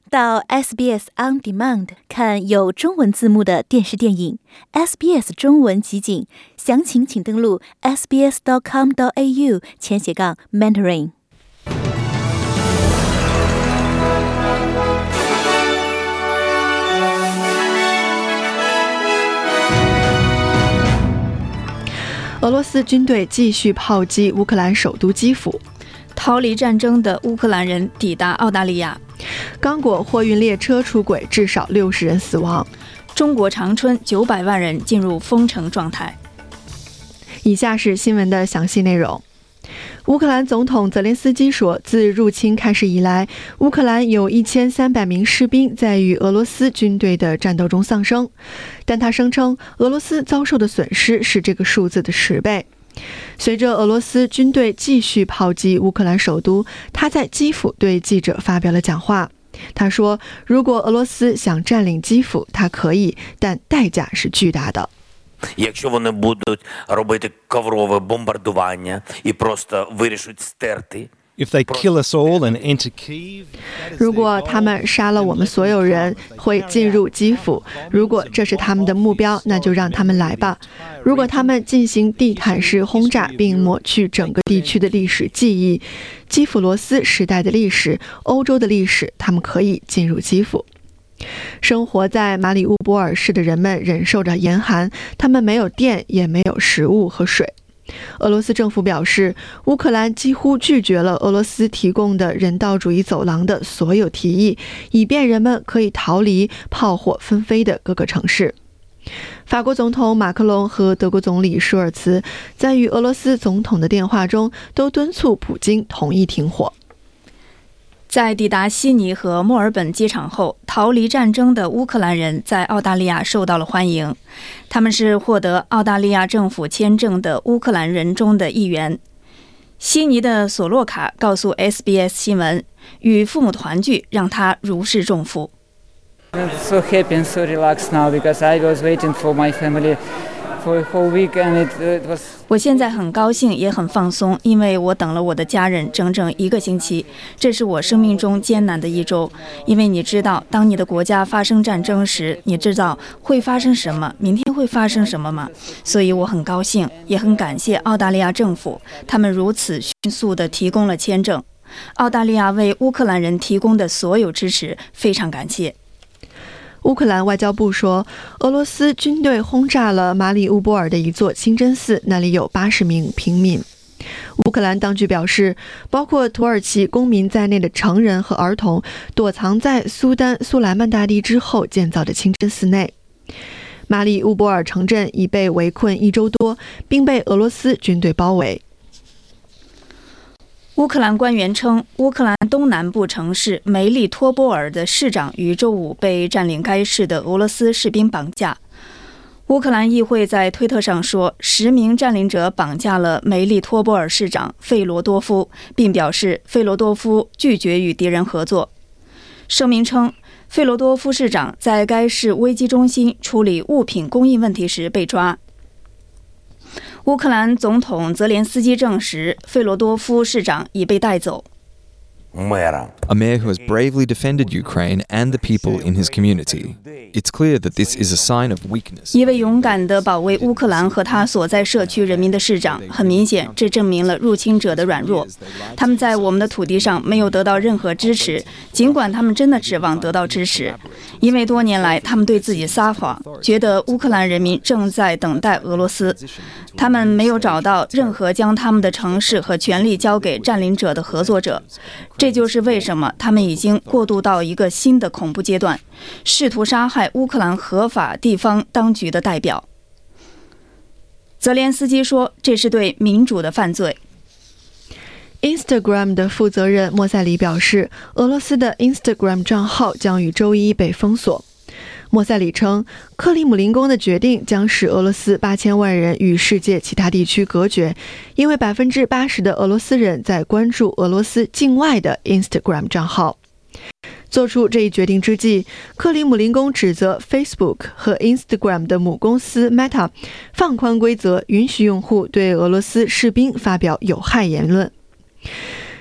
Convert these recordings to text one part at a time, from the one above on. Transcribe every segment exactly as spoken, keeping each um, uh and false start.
到 S B S On Demand 看有中文字幕的电视电影 S B S 中文集锦，详情请登录 s b s dot com dot a u 前斜杠 mentoring。 俄罗斯军队继续炮击乌克兰首都基辅。 逃离战争的乌克兰人抵达澳大利亚。 刚果货运列车出轨，至少六十人死亡。 中国长春九百万人进入封城状态。 以下是新闻的详细内容。乌克兰总统泽连斯基说，自入侵开始以来，乌克兰有一千三百名士兵在与俄罗斯军队的战斗中丧生，但他声称俄罗斯遭受的损失是这个数字的十倍。随着俄罗斯军队继续炮击乌克兰首都，他在基辅对记者发表了讲话。他说，如果俄罗斯想占领基辅，他可以，但代价是巨大的。 Якщо вони будуть робити коврове бомбардування і просто вирішуть стерти If they kill us all and enter Kyiv, 如果他们杀了我们所有人，会进入基辅。如果这是他们的目标，那就让他们来吧。如果他们进行地毯式轰炸，并抹去整个地区的历史记忆，基辅罗斯时代的历史、欧洲的历史，他们可以进入基辅。生活在马里乌波尔市的人们忍受着严寒，他们没有电，也没有食物和水。俄罗斯政府表示，乌克兰几乎拒绝了俄罗斯提供的人道主义走廊的所有提议，以便人们可以逃离炮火纷飞的各个城市。法国总统马克龙和德国总理舒尔茨在与俄罗斯总统的电话中都敦促普京同意停火。 在抵达悉尼和墨尔本机场后，逃离战争的乌克兰人在澳大利亚受到了欢迎。他们是获得澳大利亚政府签证的乌克兰人中的一员。悉尼的索洛卡告诉 S B S 新闻，与父母团聚让他如释重负。 I'm so happy and so relaxed now because I was waiting for my family for a whole week and it, it was. 我现在很高兴也很放松，因为我等了我的家人整整一个星期，这是我生命中艰难的一周。因为你知道，当你的国家发生战争时，你知道会发生什么，明天会发生什么吗？所以我很高兴，也很感谢澳大利亚政府，他们如此迅速地提供了签证。澳大利亚为乌克兰人提供的所有支持，非常感谢。 乌克兰外交部说，俄罗斯军队轰炸了马里乌波尔的一座清真寺，那里有八十名平民。乌克兰当局表示，包括土耳其公民在内的成人和儿童躲藏在苏丹苏莱曼大帝之后建造的清真寺内。马里乌波尔城镇已被围困一周多，并被俄罗斯军队包围。 乌克兰官员称，乌克兰东南部城市梅利托波尔的市长于周五被占领该市的俄罗斯士兵绑架。乌克兰议会在推特上说，十名占领者绑架了梅利托波尔市长费罗多夫，并表示费罗多夫拒绝与敌人合作。声明称，费罗多夫市长在该市危机中心处理物品供应问题时被抓。乌克兰总统泽连斯基证实，费罗多夫市长已被带走。 A mayor who has bravely defended Ukraine and the people in his community. It's clear that this is a sign of weakness. 一位勇敢地保卫乌克兰和他所在社区人民的市长，很明显，这证明了入侵者的软弱。他们在我们的土地上没有得到任何支持，尽管他们真的指望得到支持，因为多年来他们对自己撒谎，觉得乌克兰人民正在等待俄罗斯。他们没有找到任何将他们的城市和权力交给占领者的合作者。这就是为什么他们已经过渡到一个新的恐怖阶段，试图杀害乌克兰合法地方当局的代表。泽连斯基说，这是对民主的犯罪。 Instagram 的负责人莫塞里表示，俄罗斯的 Instagram 账号将于周一被封锁。莫塞里称，克里姆林宫的决定将使俄罗斯八千万人与世界其他地区隔绝，因为百分之八十的俄罗斯人在关注俄罗斯境外的 Instagram 账号。做出这一决定之际，克里姆林宫指责 Facebook 和 Instagram 的母公司 Meta 放宽规则，允许用户对俄罗斯士兵发表有害言论。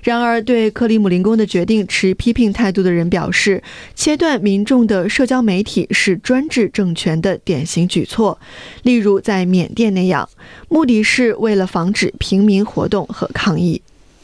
然而，对克里姆林宫的决定持批评态度的人表示，切断民众的社交媒体是专制政权的典型举措，例如在缅甸那样，目的是为了防止平民活动和抗议。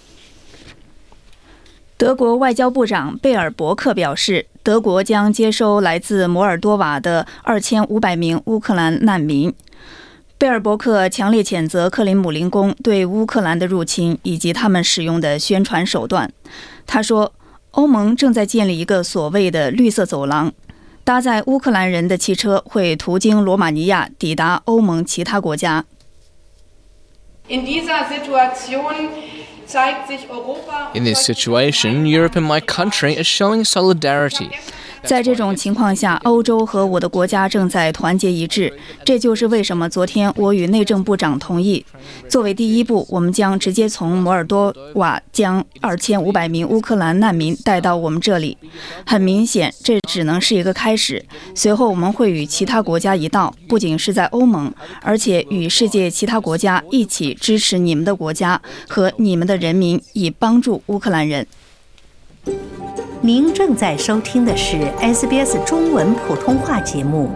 德国外交部长贝尔伯克表示，德国将接收来自摩尔多瓦的二千五百名乌克兰难民。贝尔伯克强烈谴责克林姆林宫对乌克兰的入侵以及他们使用的宣传手段。他说，欧盟正在建立一个所谓的绿色走廊，搭载乌克兰人的汽车会途经罗马尼亚抵达欧盟其他国家。 In dieser Situation In this situation, Europe and my country are showing solidarity. 在这种情况下，欧洲和我的国家正在团结一致，这就是为什么昨天我与内政部长同意，作为第一步，我们将直接从摩尔多瓦将二千五百名乌克兰难民带到我们这里。很明显，这只能是一个开始，随后我们会与其他国家一道，不仅是在欧盟，而且与世界其他国家一起支持你们的国家和你们的人民，以帮助乌克兰人。 您正在收听的是 S B S 中文普通话节目。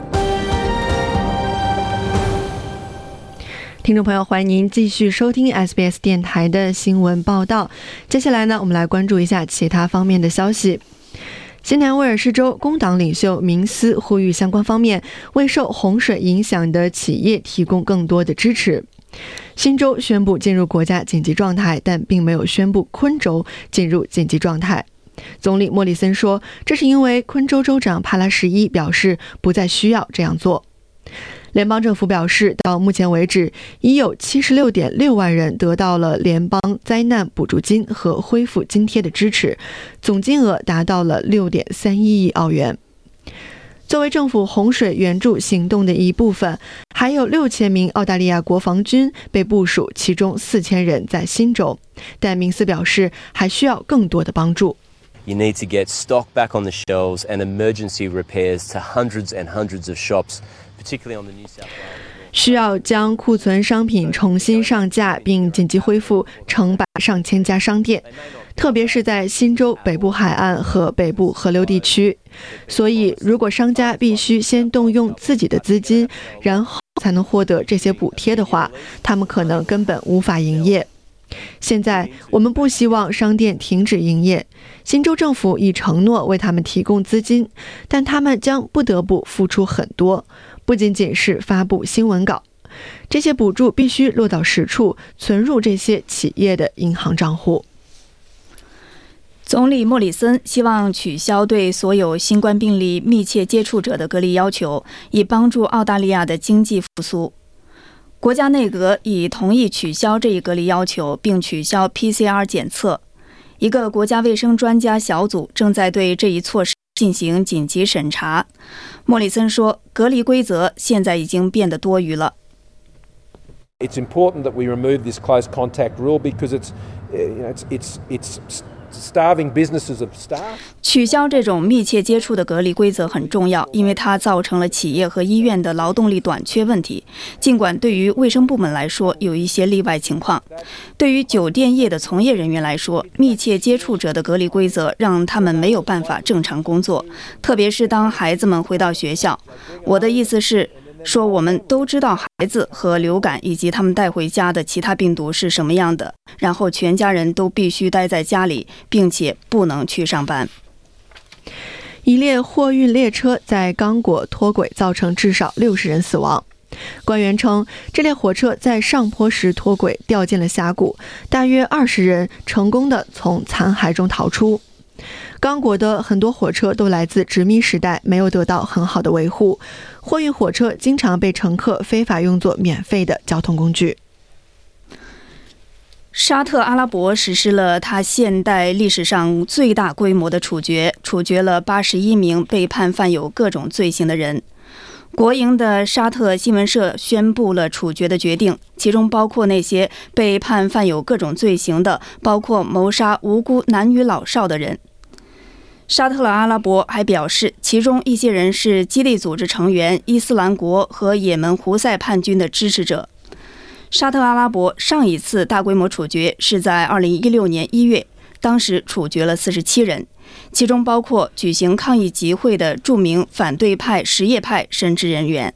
听众朋友，欢迎您继续收听 S B S 电台的新闻报道。接下来呢，我们来关注一下其他方面的消息。新南威尔士州工党领袖明斯呼吁相关方面为受洪水影响的企业提供更多的支持。新州宣布进入国家紧急状态，但并没有宣布昆州进入紧急状态。总理莫里森说，这是因为昆州州长帕拉什伊表示不再需要这样做。联邦政府表示，到目前为止，已有 七十六点六万人得到了联邦灾难补助金和恢复津贴的支持，总金额达到了 六点三一亿澳元。作为政府洪水援助行动的一部分，还有六千名澳大利亚国防军被部署，其中四千人在新州，但明斯表示还需要更多的帮助。 You need to get stock back on the shelves and emergency repairs to hundreds and hundreds of shops, particularly on the New South Wales. 需要将库存商品重新上架，并紧急恢复成百上千家商店，特别是在新州北部海岸和北部河流地区。所以，如果商家必须先动用自己的资金，然后才能获得这些补贴的话，他们可能根本无法营业。现在我们不希望商店停止营业，新州政府已承诺为他们提供资金，但他们将不得不付出很多，不仅仅是发布新闻稿，这些补助必须落到实处，存入这些企业的银行账户。 总理莫里森希望取消对所有新冠病例密切接触者的隔离要求，以帮助澳大利亚的经济复苏。国家内阁已同意取消这一隔离要求，并取消 P C R 检测。一个国家卫生专家小组正在对这一措施进行紧急审查。莫里森说，隔离规则现在已经变得多余了。 It's important that we remove this close contact rule because it's, you know, it's, it's, it's starving businesses of staff. 取消这种密切接触的隔离规则很重要，因为它造成了企业和医院的劳动力短缺问题。尽管对于卫生部门来说有一些例外情况，对于酒店业的从业人员来说，密切接触者的隔离规则让他们没有办法正常工作，特别是当孩子们回到学校。我的意思是说，我们都知道孩子和流感以及他们带回家的其他病毒是什么样的，然后全家人都必须待在家里，并且不能去上班。 一列货运列车在刚果脱轨，造成至少六十人死亡。官员称，这列火车在上坡时脱轨，掉进了峡谷，大约二十人成功地从残骸中逃出。刚果的很多火车都来自殖民时代，没有得到很好的维护，货运火车经常被乘客非法用作免费的交通工具。 沙特阿拉伯实施了它现代历史上最大规模的处决，处决了八十一名被判犯有各种罪行的人。国营的沙特新闻社宣布了处决的决定，其中包括那些被判犯有各种罪行的，包括谋杀无辜男女老少的人。沙特阿拉伯还表示，其中一些人是基地组织成员、伊斯兰国和也门胡塞叛军的支持者。沙特阿拉伯上一次大规模处决是在二零一六年一月， 当时处决了四十七人，其中包括举行抗议集会的著名反对派什叶派神职人员。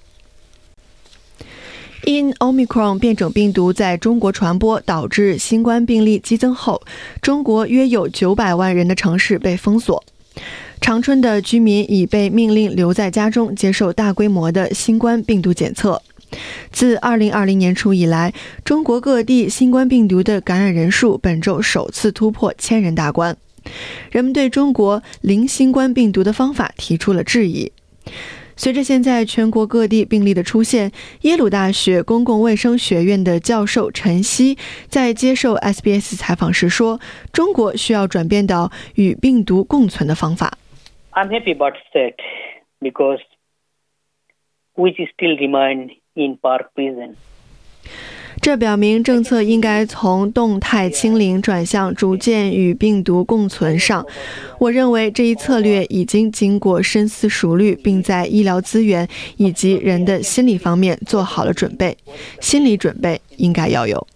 因 Omicron 变种病毒在中国传播导致新冠病例激增后，中国约有九百万人的城市被封锁。长春的居民已被命令留在家中接受大规模的新冠病毒检测。自二零二零年初以来，中国各地新冠病毒的感染人数本周首次突破千人大关。人们对中国零新冠病毒的方法提出了质疑。随着现在全国各地病例的出现，耶鲁大学公共卫生学院的教授陈希在接受 S B S 采访时说，中国需要转变到与病毒共存的方法。 I'm happy about that because we still remain in Park Prison. 这表明政策应该从动态清零转向逐渐与病毒共存上。我认为这一策略已经经过深思熟虑，并在医疗资源以及人的心理方面做好了准备。心理准备应该要有。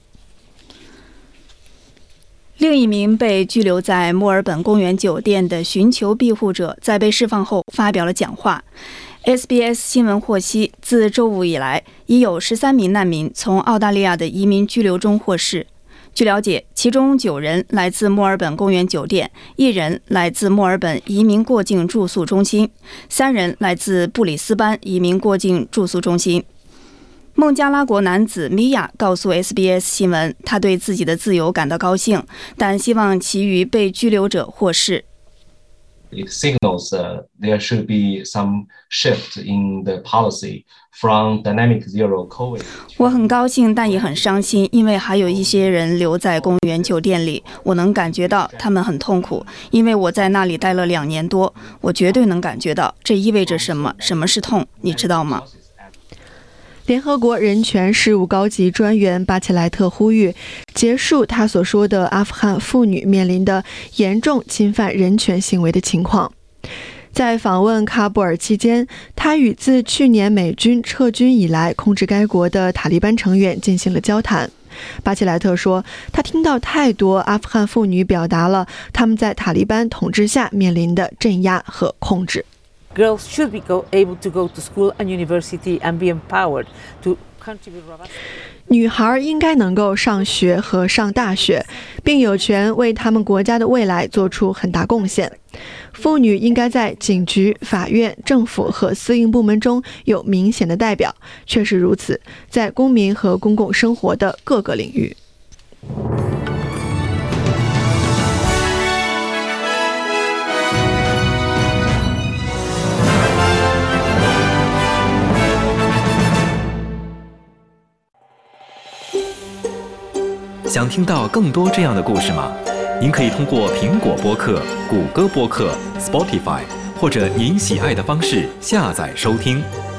另一名被拘留在墨尔本公园酒店的寻求庇护者在被释放后发表了讲话。S B S 新闻获悉，自周五以来，已有十三名难民从澳大利亚的移民拘留中获释。据了解，其中九人来自墨尔本公园酒店，一人来自墨尔本移民过境住宿中心，三人来自布里斯班移民过境住宿中心。孟加拉国男子米娅告诉 S B S 新闻，他对自己的自由感到高兴，但希望其余被拘留者获释。 It signals uh, there should be some shift in the policy from dynamic zero COVID. 我很高兴，但也很伤心，因为还有一些人留在公园酒店里，我能感觉到他们很痛苦，因为我在那里待了两年多，我绝对能感觉到这意味着什么，什么是痛，你知道吗？ 联合国人权事务高级专员巴切莱特呼吁结束他所说的阿富汗妇女面临的严重侵犯人权行为的情况。在访问喀布尔期间，他与自去年美军撤军以来控制该国的塔利班成员进行了交谈。巴切莱特说，他听到太多阿富汗妇女表达了他们在塔利班统治下面临的镇压和控制。 Girls should be go, able to go to school and university and be empowered to contribute. 女孩应该能够上学和上大学，并有权为他们国家的未来做出很大贡献。妇女应该在警局、法院、政府和私营部门中有明显的代表，确实如此，在公民和公共生活的各个领域。 想听到更多这样的故事吗？您可以通过苹果播客、谷歌播客、Spotify 或者您喜爱的方式下载收听。